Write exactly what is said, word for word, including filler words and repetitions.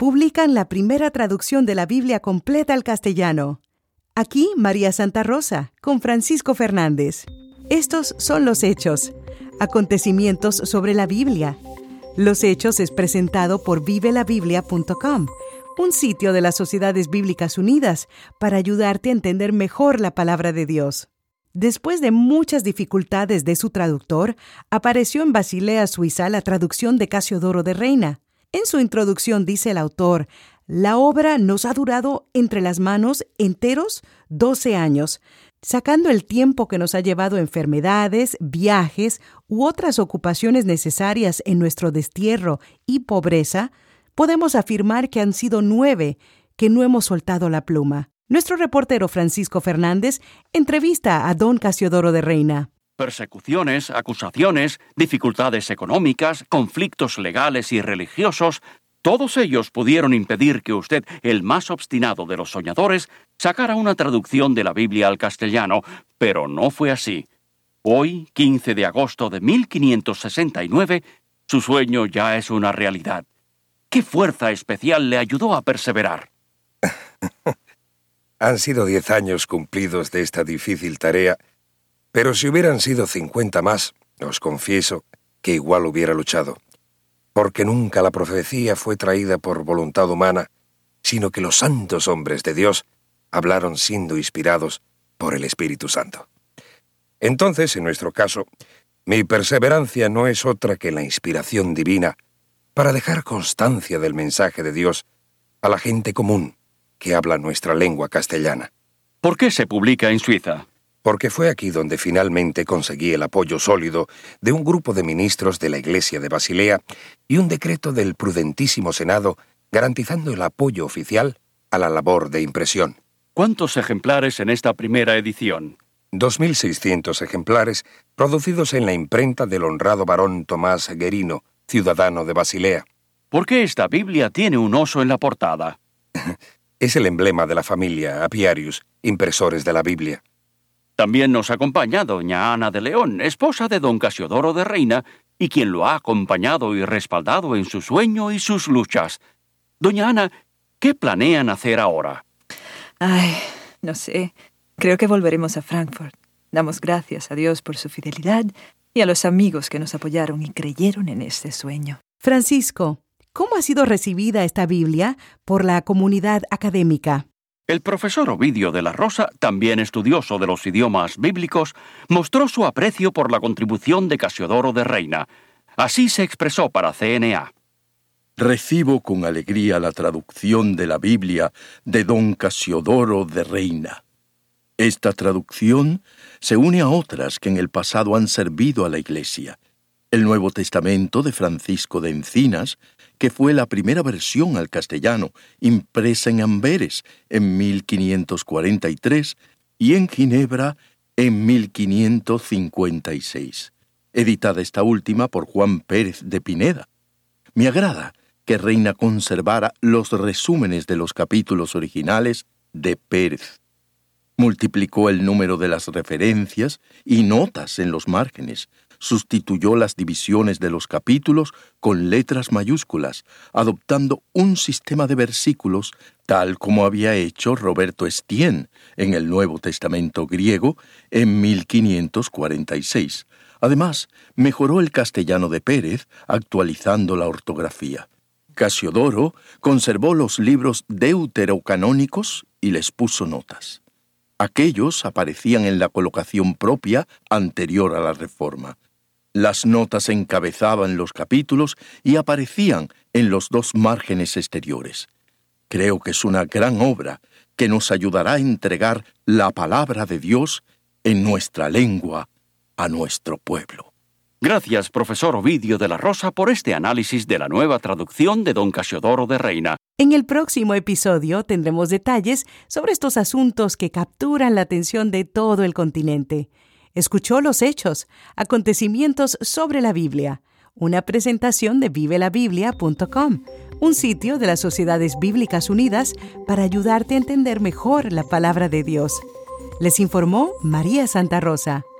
publican la primera traducción de la Biblia completa al castellano. Aquí María Santa Rosa, con Francisco Fernández. Estos son los Hechos, acontecimientos sobre la Biblia. Los Hechos es presentado por vive la biblia punto com, un sitio de las Sociedades Bíblicas Unidas para ayudarte a entender mejor la palabra de Dios. Después de muchas dificultades de su traductor, apareció en Basilea, Suiza, la traducción de Casiodoro de Reina. En su introducción dice el autor: la obra nos ha durado entre las manos enteros doce años, sacando el tiempo que nos ha llevado enfermedades, viajes u otras ocupaciones necesarias en nuestro destierro y pobreza. Podemos afirmar que han sido nueve que no hemos soltado la pluma. Nuestro reportero Francisco Fernández entrevista a don Casiodoro de Reina. Persecuciones, acusaciones, dificultades económicas, conflictos legales y religiosos, todos ellos pudieron impedir que usted, el más obstinado de los soñadores, sacara una traducción de la Biblia al castellano, pero no fue así. Hoy, quince de agosto de mil quinientos sesenta y nueve, su sueño ya es una realidad. ¿Qué fuerza especial le ayudó a perseverar? Han sido diez años cumplidos de esta difícil tarea, pero si hubieran sido cincuenta más, os confieso que igual hubiera luchado, porque nunca la profecía fue traída por voluntad humana, sino que los santos hombres de Dios hablaron siendo inspirados por el Espíritu Santo. Entonces, en nuestro caso, mi perseverancia no es otra que la inspiración divina para dejar constancia del mensaje de Dios a la gente común que habla nuestra lengua castellana. ¿Por qué se publica en Suiza? Porque fue aquí donde finalmente conseguí el apoyo sólido de un grupo de ministros de la Iglesia de Basilea y un decreto del prudentísimo Senado garantizando el apoyo oficial a la labor de impresión. ¿Cuántos ejemplares en esta primera edición? dos mil seiscientos ejemplares producidos en la imprenta del honrado barón Tomás Guerino, ciudadano de Basilea. ¿Por qué esta Biblia tiene un oso en la portada? Es el emblema de la familia Apiarius, impresores de la Biblia. También nos acompaña doña Ana de León, esposa de don Casiodoro de Reina, y quien lo ha acompañado y respaldado en su sueño y sus luchas. Doña Ana, ¿qué planean hacer ahora? Ay, no sé. Creo que volveremos a Frankfurt. Damos gracias a Dios por su fidelidad y a los amigos que nos apoyaron y creyeron en este sueño. Francisco, ¿cómo ha sido recibida esta Biblia por la comunidad académica? El profesor Ovidio de la Rosa, también estudioso de los idiomas bíblicos, mostró su aprecio por la contribución de Casiodoro de Reina. Así se expresó para C N A. Recibo con alegría la traducción de la Biblia de don Casiodoro de Reina. Esta traducción se une a otras que en el pasado han servido a la Iglesia. El Nuevo Testamento de Francisco de Encinas, que fue la primera versión al castellano, impresa en Amberes en mil quinientos cuarenta y tres y en Ginebra en mil quinientos cincuenta y seis, editada esta última por Juan Pérez de Pineda. Me agrada que Reina conservara los resúmenes de los capítulos originales de Pérez. Multiplicó el número de las referencias y notas en los márgenes, sustituyó las divisiones de los capítulos con letras mayúsculas, adoptando un sistema de versículos tal como había hecho Roberto Estienne en el Nuevo Testamento griego en mil quinientos cuarenta y seis. Además, mejoró el castellano de Pérez, actualizando la ortografía. Casiodoro conservó los libros deuterocanónicos y les puso notas. Aquellos aparecían en la colocación propia anterior a la Reforma. Las notas encabezaban los capítulos y aparecían en los dos márgenes exteriores. Creo que es una gran obra que nos ayudará a entregar la palabra de Dios en nuestra lengua a nuestro pueblo. Gracias, profesor Ovidio de la Rosa, por este análisis de la nueva traducción de don Casiodoro de Reina. En el próximo episodio tendremos detalles sobre estos asuntos que capturan la atención de todo el continente. Escuchó Los Hechos, acontecimientos sobre la Biblia, una presentación de vive la biblia punto com, un sitio de las Sociedades Bíblicas Unidas para ayudarte a entender mejor la palabra de Dios. Les informó María Santa Rosa.